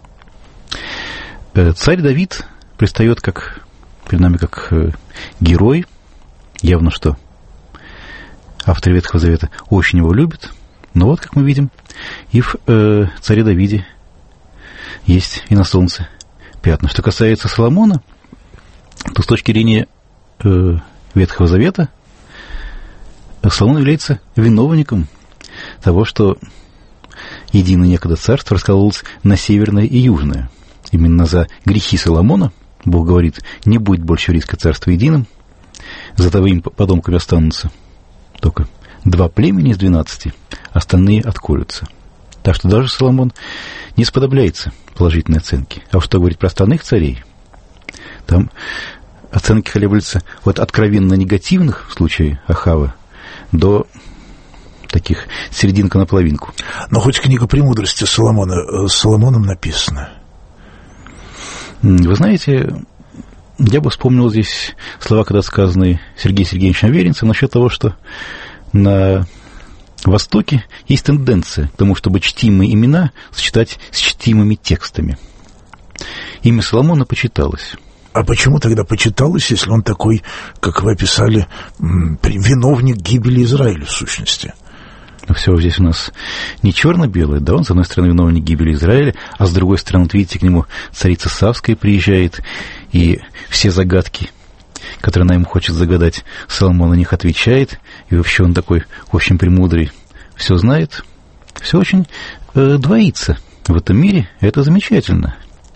Царь Давид предстает как, перед нами как герой. Явно, что автор Ветхого Завета очень его любит. Но вот, как мы видим, и в э, царе Давиде есть и на солнце пятна. Что касается Соломона, то с точки зрения э, Ветхого Завета Соломон является виновником того, что единое некогда царство раскололось на северное и южное. Именно за грехи Соломона Бог говорит: не будет больше риска царства единым, за твоими потомками останутся только два племени из двенадцати, остальные отколются. Так что даже Соломон не сподобляется положительной оценки. А что говорить про остальных царей? Там оценки колеблются от откровенно негативных в случае Ахава до таких серединка на половинку. Но хоть книга «Премудрости Соломона» с Соломоном написана. Вы знаете, я бы вспомнил здесь слова, когда сказанные Сергеем Сергеевичем Аверинцем насчет того, что на Востоке есть тенденция к тому, чтобы чтимые имена сочетать с чтимыми текстами. Имя Соломона почиталось. А почему тогда почиталось, если он такой, как вы описали, виновник гибели Израиля в сущности? Все здесь у нас не черно-белое, да, он, с одной стороны, виновник гибели Израиля, а с другой стороны, вот видите, к нему царица Савская приезжает, и все загадки, которые она ему хочет загадать, Соломон на них отвечает, и вообще он такой очень премудрый, все знает, все очень э, двоится в этом мире, это замечательно.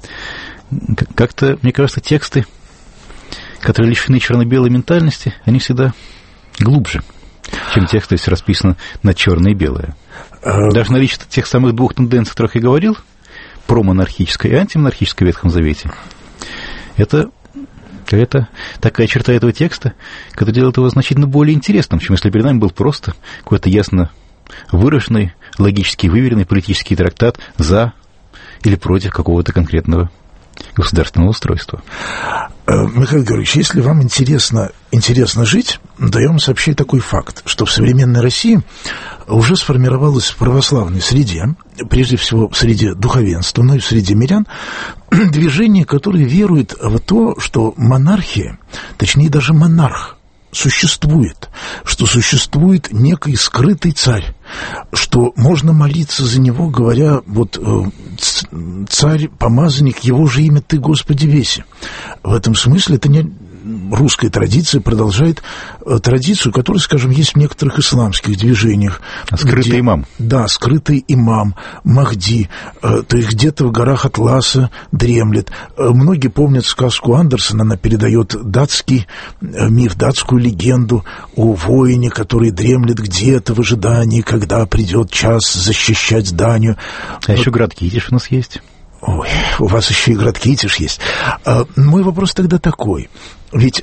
Как-то, мне кажется, тексты, которые лишены черно-белой ментальности, они всегда глубже, чем тексты, если расписано на черное и белое. Даже наличие тех самых двух тенденций, о которых я говорил, промонархической и антимонархической в Ветхом Завете, это какая-то такая черта этого текста, которая делает его значительно более интересным, чем если перед нами был просто какой-то ясно выраженный, логически выверенный политический трактат за или против какого-то конкретного государственного устройства. Михаил Георгиевич, если вам интересно, интересно жить, то я вам сообщаю такой факт, что в современной России уже сформировалось в православной среде, прежде всего в среде духовенства, но и в среде мирян, движение, которое верует в то, что монархия, точнее даже монарх, существует, что существует некий скрытый царь, что можно молиться за него, говоря, вот царь, помазанник, его же имя ты, Господи, веси. В этом смысле это не русская традиция продолжает традицию, которая, скажем, есть в некоторых исламских движениях. Скрытый где, имам. Да, скрытый имам, Махди, то есть где-то в горах Атласа дремлет. Многие помнят сказку Андерсона, она передает датский миф, датскую легенду о воине, который дремлет где-то в ожидании, когда придет час защищать Данию. А еще град Китиш у нас есть. Ой, у вас еще и град Китиш есть. Мой вопрос тогда такой. Ведь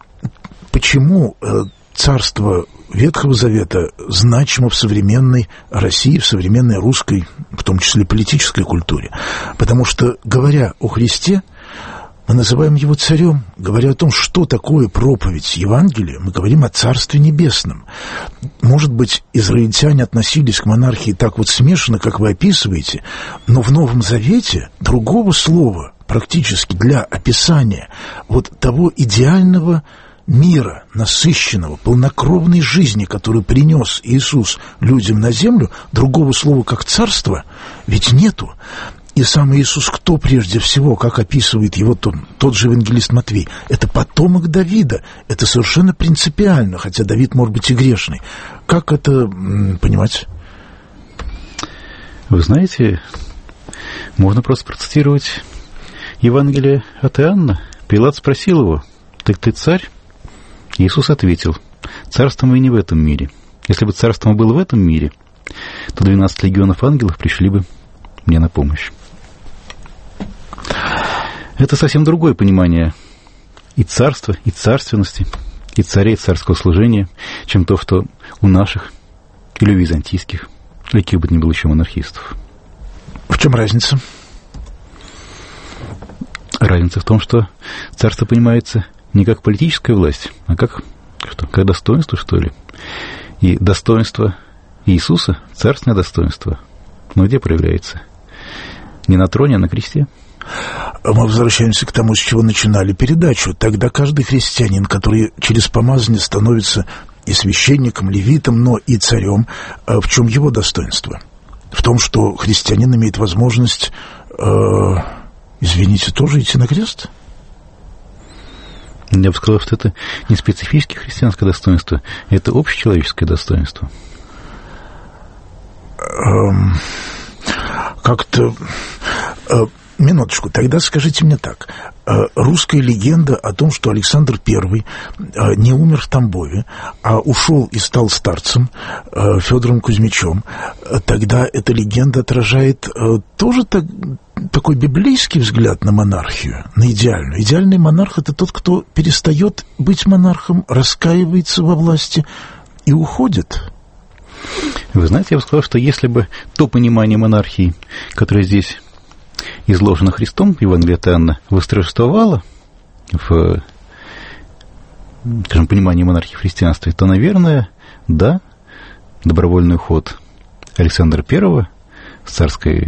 почему царство Ветхого Завета значимо в современной России, в современной русской, в том числе политической культуре? Потому что, говоря о Христе, мы называем его царем. Говоря о том, что такое проповедь Евангелия, мы говорим о Царстве Небесном. Может быть, израильтяне относились к монархии так вот смешанно, как вы описываете, но в Новом Завете другого слова практически для описания вот того идеального мира, насыщенного, полнокровной жизни, которую принес Иисус людям на землю, другого слова, как царство, ведь нету. И сам Иисус кто прежде всего, как описывает его тот, тот же евангелист Матвей? Это потомок Давида. Это совершенно принципиально, хотя Давид может быть и грешный. Как это м, понимать? Вы знаете, можно просто процитировать Евангелие от Иоанна. Пилат спросил его: «Так ты царь?» Иисус ответил: «Царство мое не в этом мире. Если бы царство было в этом мире, то двенадцать легионов ангелов пришли бы мне на помощь». Это совсем другое понимание и царства, и царственности, и царей, и царского служения, чем то, что у наших или у византийских, или каких бы ни было еще монархистов. В чем разница? Разница в том, что царство понимается не как политическая власть, а как, что, как достоинство, что ли. И достоинство Иисуса, царственное достоинство, но где проявляется? Не на троне, а на кресте. Мы возвращаемся к тому, с чего начинали передачу. Тогда каждый христианин, который через помазание становится и священником, левитом, но и царем, в чем его достоинство? В том, что христианин имеет возможность, э, извините, тоже идти на крест? Я бы сказал, что это не специфическое христианское достоинство, это общечеловеческое достоинство. Эм, как-то... Э, Минуточку, тогда скажите мне так. Русская легенда о том, что Александр Первый не умер в Тамбове, а ушел и стал старцем Федором Кузьмичем, тогда эта легенда отражает тоже так, такой библейский взгляд на монархию, на идеальную. Идеальный монарх — это тот, кто перестает быть монархом, раскаивается во власти и уходит. Вы знаете, я бы сказал, что если бы то понимание монархии, которое здесь изложено Христом, Евангелие от Иоанна, восторжествовало в, скажем, понимании монархии в христианстве, то, наверное, да, добровольный уход Александра Первого с царской,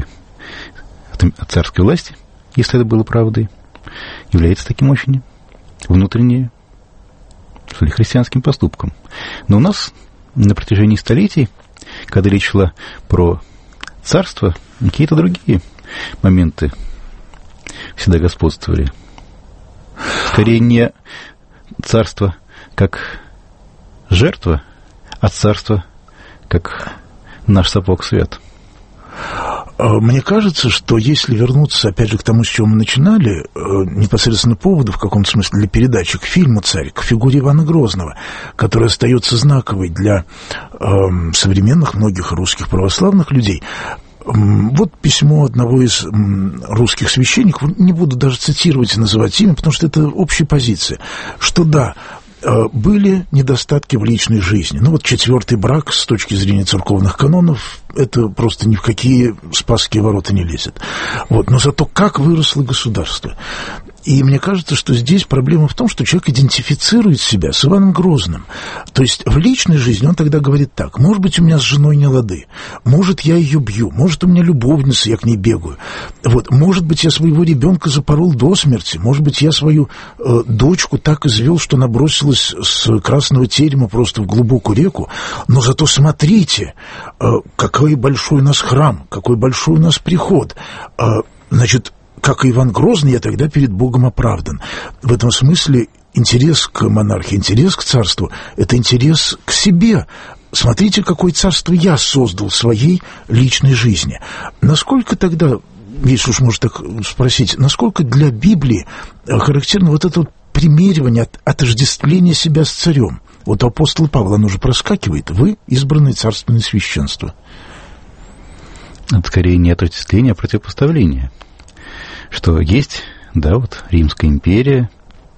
от царской власти, если это было правдой, является таким очень внутренне, что ли, христианским поступком. Но у нас на протяжении столетий, когда речь шла про царство, какие-то другие моменты всегда господствовали. Скорее не царство как жертва, а царство как наш сапог свят. Мне кажется, что если вернуться, опять же, к тому, с чего мы начинали, непосредственно поводу, в каком-то смысле, для передачи, к фильму «Царь», к фигуре Ивана Грозного, которая остается знаковой для э, современных многих русских православных людей. Вот письмо одного из русских священников, не буду даже цитировать и называть имя, потому что это общая позиция, что да, были недостатки в личной жизни. Ну вот четвертый брак с точки зрения церковных канонов, это просто ни в какие спасские ворота не лезет. Вот. Но зато как выросло государство. И мне кажется, что здесь проблема в том, что человек идентифицирует себя с Иваном Грозным. То есть в личной жизни он тогда говорит так: может быть, у меня с женой не лады, может, я ее бью, может, у меня любовница, я к ней бегаю, вот, может быть, я своего ребенка запорол до смерти, может быть, я свою э, дочку так извел, что она бросилась с красного терема просто в глубокую реку, но зато смотрите, э, какой большой у нас храм, какой большой у нас приход, э, значит, как и Иван Грозный, я тогда перед Богом оправдан. В этом смысле интерес к монархии, интерес к царству – это интерес к себе. Смотрите, какое царство я создал в своей личной жизни. Насколько тогда, если уж можно так спросить, насколько для Библии характерно вот это вот примеривание, отождествление себя с царем? Вот у апостола Павла оно же проскакивает: вы избранное царственное священство. Это скорее не отождествление, а противопоставление. Что есть, да, вот Римская империя,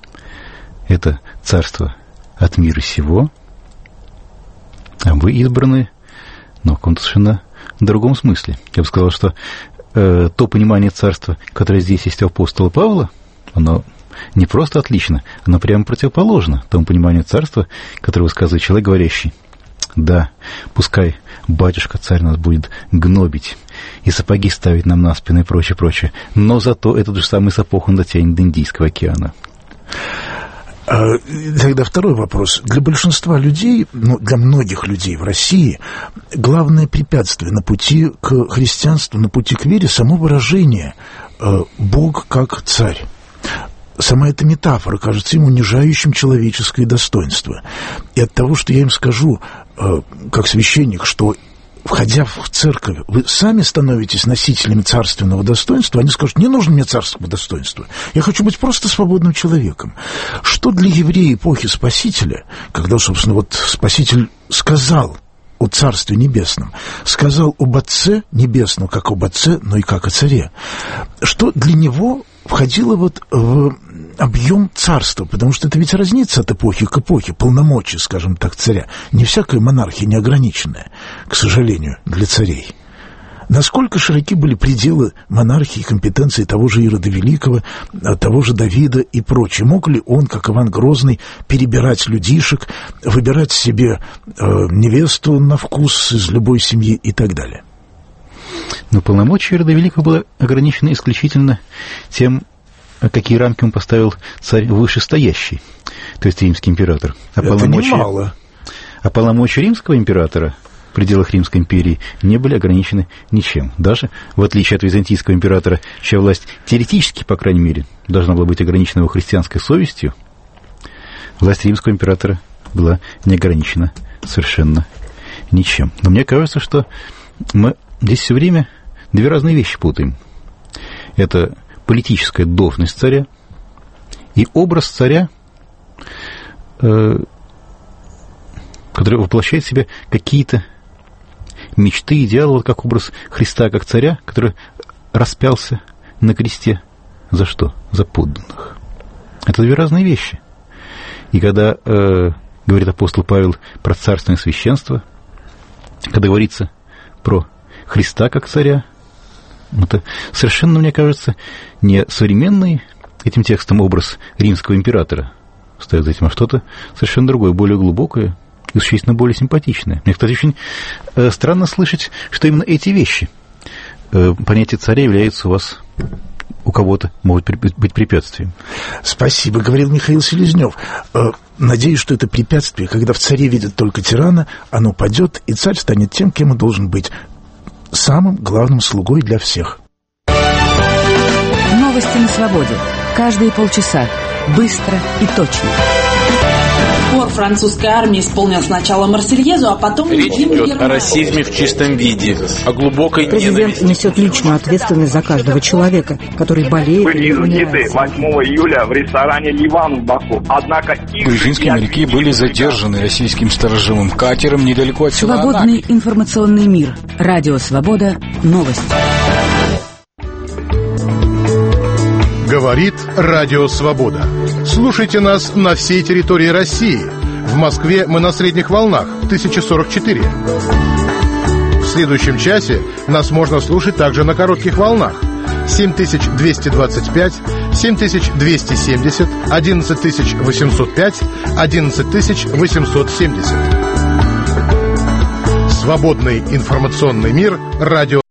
это царство от мира сего, а вы избраны, но в каком-то совершенно другом смысле. Я бы сказал, что э, то понимание царства, которое здесь есть у апостола Павла, оно не просто отлично, оно прямо противоположно тому пониманию царства, которое высказывает человек, говорящий: да, пускай батюшка царь нас будет гнобить и сапоги ставить нам на спину и прочее, прочее, но зато этот же самый сапог он дотянет до Индийского океана. Тогда второй вопрос. Для большинства людей, ну, для многих людей в России, главное препятствие на пути к христианству, на пути к вере — само выражение «Бог как царь». Сама эта метафора кажется им унижающим человеческое достоинство. И от того, что я им скажу, как священник, что, входя в церковь, вы сами становитесь носителями царственного достоинства, они скажут: не нужно мне царского достоинства, я хочу быть просто свободным человеком. Что для еврея эпохи Спасителя, когда, собственно, вот Спаситель сказал о Царстве Небесном, сказал об Отце Небесном, как об Отце, но и как о Царе, что для него входило вот в объем царства, потому что это ведь разнится от эпохи к эпохе, полномочия, скажем так, царя. Не всякая монархия неограниченная, к сожалению, для царей. Насколько широки были пределы монархии и компетенции того же Ирода Великого, того же Давида и прочее? Мог ли он, как Иван Грозный, перебирать людишек, выбирать себе э, невесту на вкус из любой семьи и так далее? Но полномочия Ирода Великого было ограничено исключительно тем, какие рамки он поставил царь вышестоящий, то есть римский император. А это полномочия, немало. А полномочия римского императора в пределах Римской империи не были ограничены ничем. Даже в отличие от византийского императора, чья власть теоретически, по крайней мере, должна была быть ограничена его христианской совестью, власть римского императора была не ограничена совершенно ничем. Но мне кажется, что мы здесь все время две разные вещи путаем. Это политическая должность царя и образ царя, э, который воплощает в себе какие-то мечты, идеалы, вот как образ Христа как царя, который распялся на кресте. За что? За подданных. Это две разные вещи. И когда э, говорит апостол Павел про царственное священство, когда говорится про Христа как царя, это совершенно, мне кажется, не современный этим текстом образ римского императора стоит за этим, а что-то совершенно другое, более глубокое и существенно более симпатичное. Мне, кстати, очень э, странно слышать, что именно эти вещи, э, понятие царя, являются у вас, у кого-то могут быть препятствием. Спасибо, говорил Михаил Селезнев. Э, надеюсь, что это препятствие, когда в царе видят только тирана, оно падет, и царь станет тем, кем он должен быть, самым главным слугой для всех. Новости на свободе. Каждые полчаса. Быстро и точно. Хор французской армии исполнил сначала Марсельезу, а потом... Речь идет о расизме в чистом виде, о глубокой Президент ненависти. несет личную ответственность за каждого человека, который болеет или умирает. восьмого июля в ресторане «Ливан» в Баку. Однако... Грузинские моряки были задержаны российским сторожевым катером недалеко от села Свободный Анаки. информационный мир. Радио «Свобода». Новости. Говорит Радио Свобода. Слушайте нас на всей территории России. В Москве мы на средних волнах тысяча сорок четыре. В следующем часе нас можно слушать также на коротких волнах семь тысяч двести двадцать пять, семь тысяч двести семьдесят, одиннадцать тысяч восемьсот пять, одиннадцать тысяч восемьсот семьдесят. Свободный информационный мир. Радио